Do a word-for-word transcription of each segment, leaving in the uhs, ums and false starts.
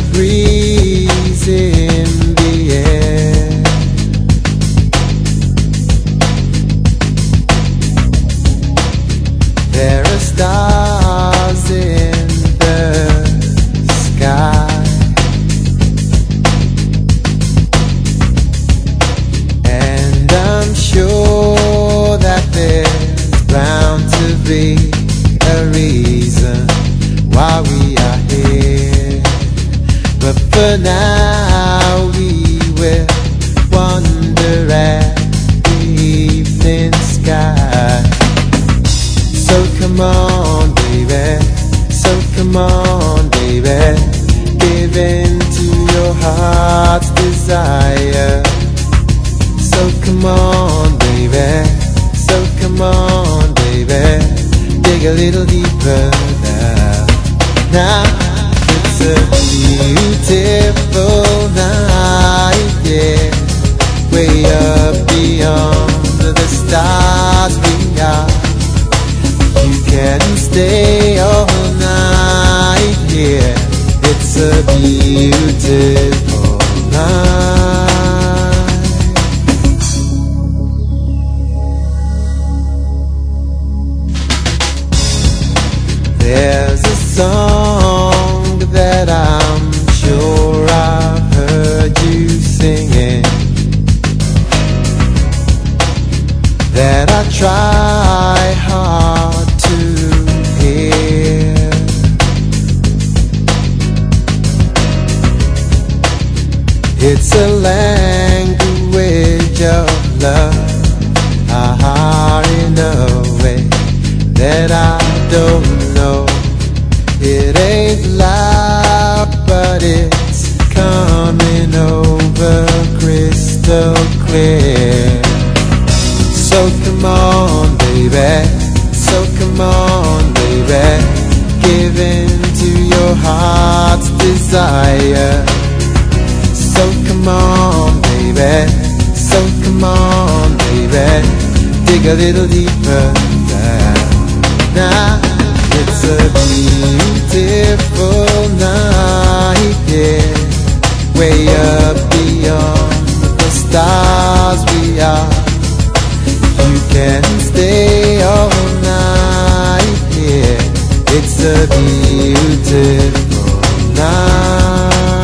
breeze in the air. There are stars in the sky, and I'm sure that there's bound to be a reason why we are here. But for now we will wonder at the evening sky. So come on, baby, so come on, baby, give in to your heart's desire. So come on, baby, so come on, baby, dig a little deeper now. Now it's a beautiful night, yeah, way up beyond the stars we are. You can stay all night here. It's a beautiful night. There's a song that I'm sure I've heard you singing, that I try hard to hear. It's a language of love, ah, in a way that I don't know. It ain't loud, but it's coming over crystal clear. So come on, baby, so come on, baby, give in to your heart's desire. So come on, baby, so come on, baby, dig a little deeper now. Now it's a beautiful night, yeah, way up beyond the stars we are. You can stay all night here. It's a beautiful night.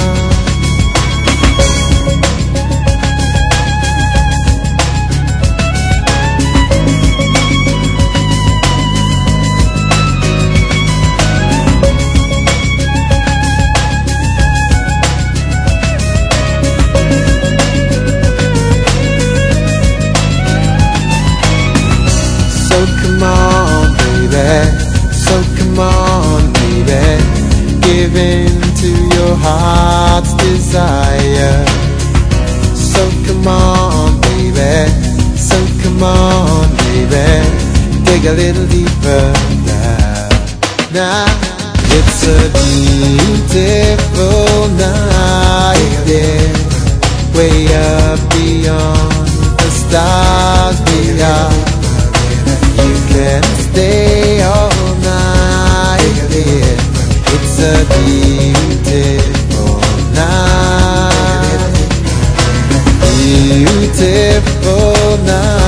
So come on, baby, so come on, baby, give in to your heart's desire. So come on, baby, so come on, baby, dig a little deeper now. Now it's a beautiful night, yeah, way up beyond the stars we are. You can stay all night here. It's a beautiful night. Beautiful night.